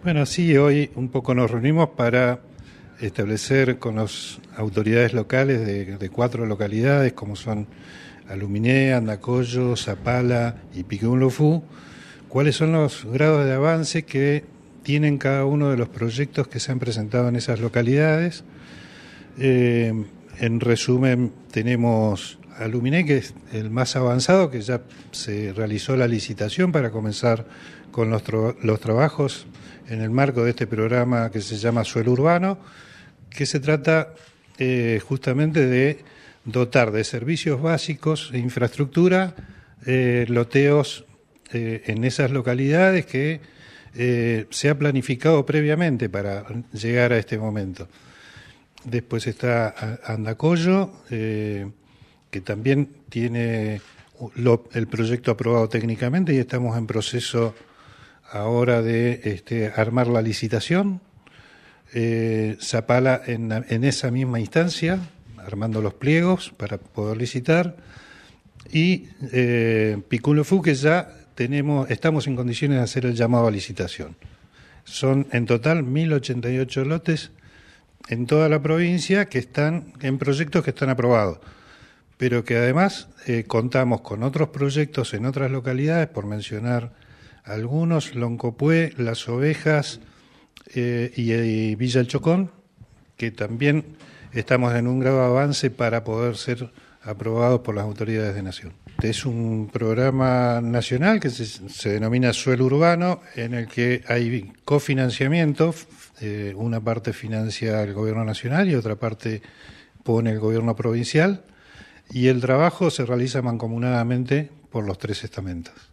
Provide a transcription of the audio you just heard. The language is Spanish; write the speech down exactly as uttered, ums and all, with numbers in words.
Bueno, sí, hoy un poco nos reunimos para establecer con las autoridades locales de, de cuatro localidades, como son Aluminé, Andacollo, Zapala y Piquenlofú, cuáles son los grados de avance que tienen cada uno de los proyectos que se han presentado en esas localidades. Eh, en resumen, tenemos Aluminé, que es el más avanzado, que ya se realizó la licitación para comenzar con los, los trabajos en el marco de este programa que se llama Suelo Urbano, que se trata eh, justamente de dotar de servicios básicos e infraestructura eh, loteos eh, en esas localidades que eh, se ha planificado previamente para llegar a este momento. Después está Andacollo, eh, que también tiene lo, el proyecto aprobado técnicamente y estamos en proceso ahora de este, armar la licitación. Eh, Zapala en, en esa misma instancia, armando los pliegos para poder licitar. Y eh, Piquenlofú, que ya tenemos, estamos en condiciones de hacer el llamado a licitación. Son en total mil ochenta y ocho lotes en toda la provincia que están en proyectos que están aprobados, pero que además eh, contamos con otros proyectos en otras localidades, por mencionar algunos: Loncopué, Las Ovejas eh, y, y Villa El Chocón, que también estamos en un grado de avance para poder ser aprobados por las autoridades de Nación. Es un programa nacional que se, se denomina Suelo Urbano, en el que hay cofinanciamiento, eh, una parte financia el gobierno nacional y otra parte pone el gobierno provincial, y el trabajo se realiza mancomunadamente por los tres estamentos.